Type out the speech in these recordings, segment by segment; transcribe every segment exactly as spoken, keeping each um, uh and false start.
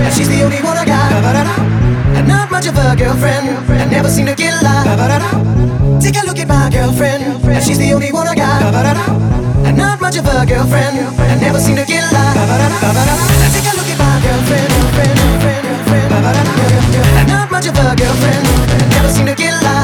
she's the only one I got. And not much of a girlfriend, I never seem to get lost. Take a look at my girlfriend, and she's the only one I got. And not much of a girlfriend, I never seem to get lost. Take a look at my girlfriend, friend, friend, friend. And not much of a girlfriend, I never seem to get lost.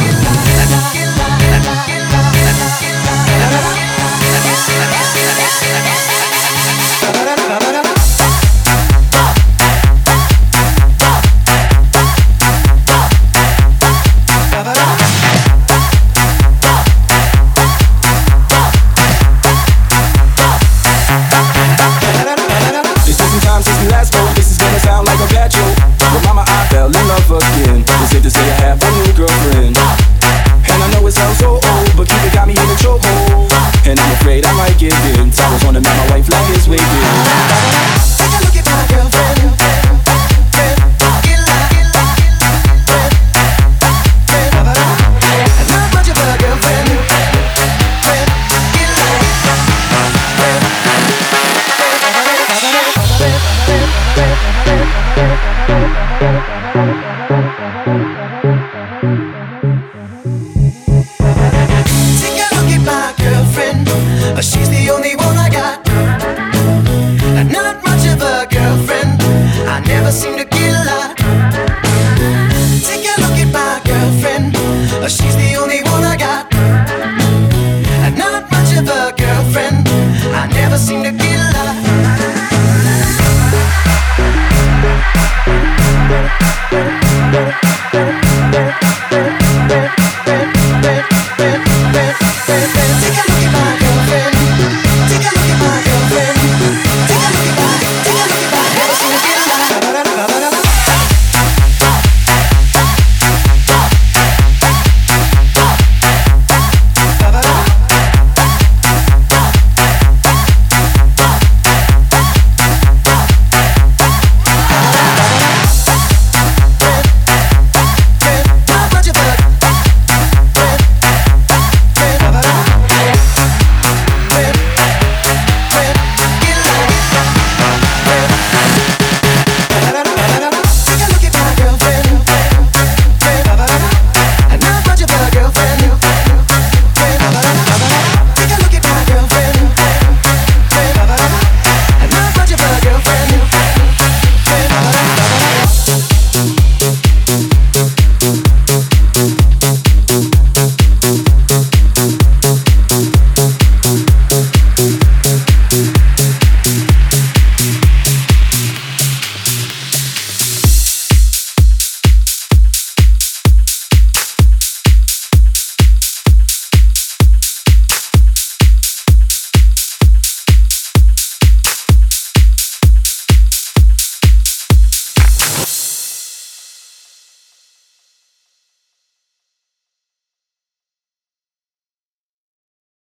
Again, it's safe to say I have a new girlfriend, and I know it sounds so old, but Cupid got me in a chokehold, and I'm afraid I might give in. So I was wondering about my white flag is waving. Take a look at my girlfriend. Not much of a girlfriend. Take a look at my girlfriend, uh, she's the only one I got. Uh, Not much of a girlfriend, I never seem to get a lot. Take a look at my girlfriend, uh, she's the only one I got. Uh, Not much of a girlfriend, I never seem to get a lot.